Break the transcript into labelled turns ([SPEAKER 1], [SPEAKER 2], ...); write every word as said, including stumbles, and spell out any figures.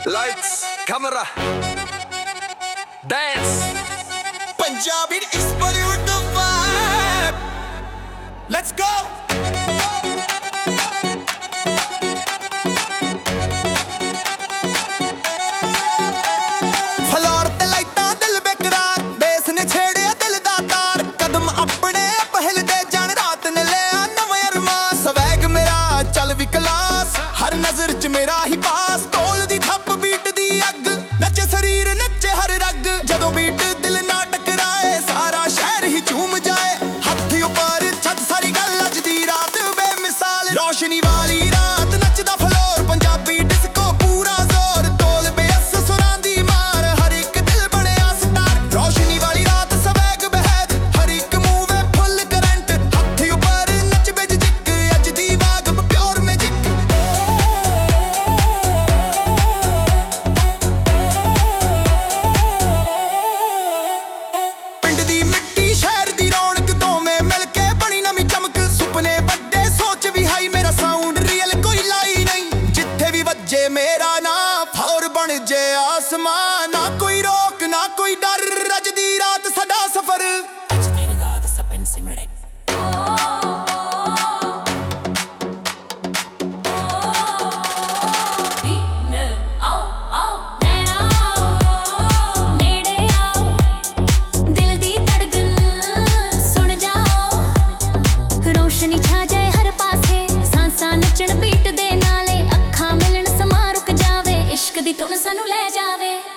[SPEAKER 1] Lights, camera, dance.
[SPEAKER 2] Punjabi is Bollywood the vibe. Let's go. Floor ਤੇ ਲਾਈਟਾਂ ਦਿਲ ਬੇਕਰਾਰ base ਨੇ ਛੇੜਿਆ ਦਿਲ ਦਾ ਤਾਰ ਕਦਮ ਆਪਣੇ ਪਹਿਲਦੇ ਜਾਣ ਰਾਤ ਨੇ ਲਿਆ ਨਵਾਂ ਅਰਮਾਂ ਸਵੈਗ ਮੇਰਾ ਚੱਲ ਵੀ ਕਲਾਸ ਹਰ ਨਜ਼ਰ 'ਚ ਮੇਰਾ ਹੀ ਪਾਸ ਢੋਲ ਦੀ ਥੱਪ ਬੀਟ ਦੀ ਅੱਗ ਨੱਚੇ ਸਰੀਰ ਨੱਚੇ ਹਰ ਰਗ ਜਦੋਂ ਬੀਟ ਦਿਲ ਨਾ ਟਕਰਾਏ ਸਾਰਾ ਸ਼ਹਿਰ ਹੀ ਝੂਮ ਜਾਏ ਹੱਥ ਉੱਪਰ ਛੱਡ ਸਾਰੀ ਗੱਲ ਅੱਜ ਦੀ ਰਾਤ ਬੇਮਿਸਾਲ ਰੋਸ਼ਨੀ ਵਾਲੀ ਰਾਤ ਨੱਚਦਾ ਫਲੋਰ ਪੰਜਾਬੀ ਡਿਸਕੋ ਪੂਰਾ ਜ਼ੋਰ ਢੋਲ ਬੇਅਸ ਸੁਰਾਂ ਦੀ ਮਾਰ ਹਰ ਇੱਕ ਦਿਲ ਬਣਿਆ ਸਟਾਰ ਰੋਸ਼ਨੀ ਵਾਲੀ ਰਾਤ ਸਵੈਗ ਬਹਿਦ ਹਰ ਇੱਕ ਮੂੰਹ ਵੇ ਫੁੱਲ ਕਰੰਟ ਹੱਥ ਉੱਪਰ ਨੱਚ ਬਿਜ ਜਿੱਕ ਅੱਜ ਦੀ ਵਾਗ ਪਿਓਰ ਮੈਜਿਕ ਪਿੰਡ ਦੀ ਮਿੱਟੀ ਸ਼ਹਿਰ ਦੀ ਰੌਣਕ ਦੋਵੇਂ ਮਿਲ ਕੇ ਬਣੀ ਨਵੀਂ ਚਮਕ ਸੁਪਨੇ ਵੱਡੇ ਸੋਚ ਵੀ ਹਾਈ ਮੇਰਾ ਸਾਊਂਡ ਰੀਅਲ ਕੋਈ ਲਾਈ ਨਹੀਂ ਜਿੱਥੇ ਵੀ ਵੱਜੇ ਮੇਰਾ ਨਾਂ ਫੌਰ ਬਣ ਜੇ ਆਸਮਾਨ ਨਾ ਕੋਈ ਰੋਕ ਨਾ ਕੋਈ ਡਰ ਅੱਜ ਦੀ ਰਾਤ ਸਾਡਾ ਸਫ਼ਰ ਅੱਜ ਦੀ ਰਾਤ ਸਪਨ ਸਿਮਰੇ
[SPEAKER 3] रोशनी छा जाए हर पासे सांसां नचण बीट दे नाले अखां मिलन समा रुक जावे इश्क दी धुन सानू ले जावे।